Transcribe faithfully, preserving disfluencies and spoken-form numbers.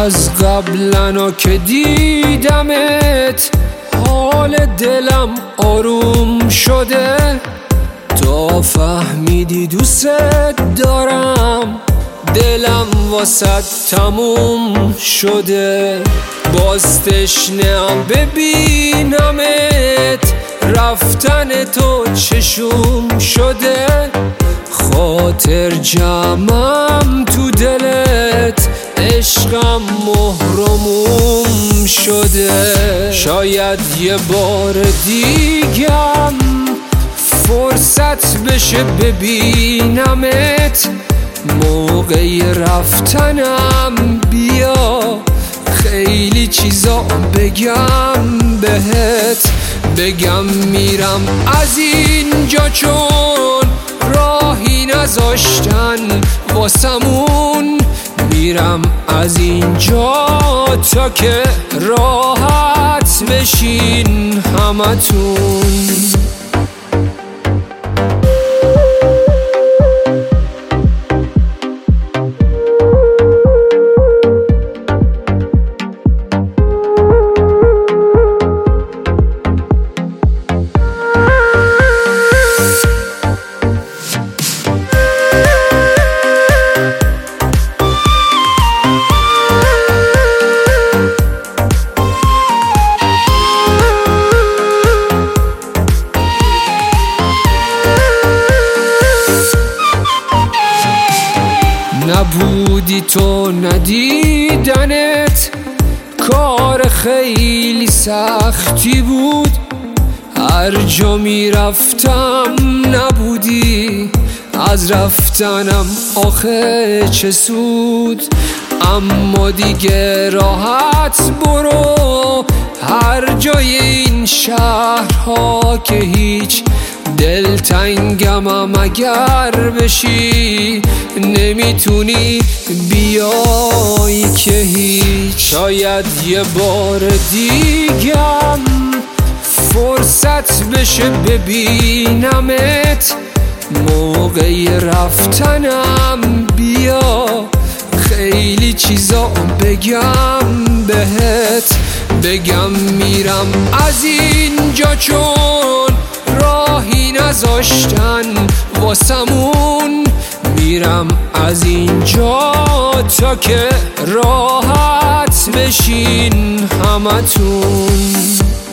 از قبلنا که دیدمت حال دلم آروم شده، تا فهمیدی دوست دارم دلم واسه تموم شده. باز تشنه‌ام ببینمت، رفتن تو چشوم شده. خاطر جمعم تو دلت، عشقم مهرموم شده. شاید یه بار دیگم فرصت بشه ببینمت، موقع رفتنم بیا خیلی چیزا بگم بهت. بگم میرم از اینجا چون راهی نذاشتن واسمون، میرم از اینجا تا که راحت بشین همتون. نبودی تو ندیدنت کار خیلی سختی بود، هر جا میرفتم نبودی، از رفتنم آخه چه سود. اما دیگه راحت برو هر جای این شهرها که هیچ دلتنگمم اگر بشی نمیتونی بیای که هیچ. شاید یه بار دیگم فرصت بشه ببینمت، موقع رفتنم بیا خیلی چیزا بگم بهت. بگم میرم از اینجا چون راهی نذاشتن واسمون، میرم از اینجا تا که راحت بشین همتون.